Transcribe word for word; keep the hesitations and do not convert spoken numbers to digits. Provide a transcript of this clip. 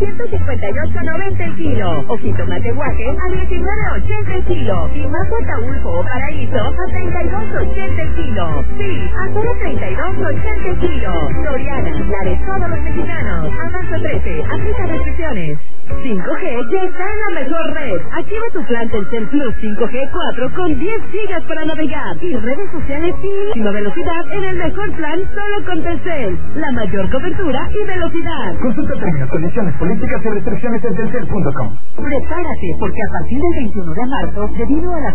ciento cincuenta y ocho noventa el kilo. O jitomate guaje a diecinueve ochenta el kilo. Y majo Ataulfo o Paraíso a treinta y dos ochenta el kilo. Sí, a solo treinta y dos ochenta el kilo. Soriana, la de todos los mexicanos. A marzo trece, aplica restricciones. cinco G ya está en la mejor red. Activa tu plan Telcel Plus cinco G cuatro con diez gigas para navegar y redes sociales sin máxima velocidad en el mejor plan solo con Telcel. La mayor cobertura y velocidad. Consulta términos, condiciones, políticas y restricciones en telcel punto com. Prepárate porque a partir del veintiuno de marzo, debido a la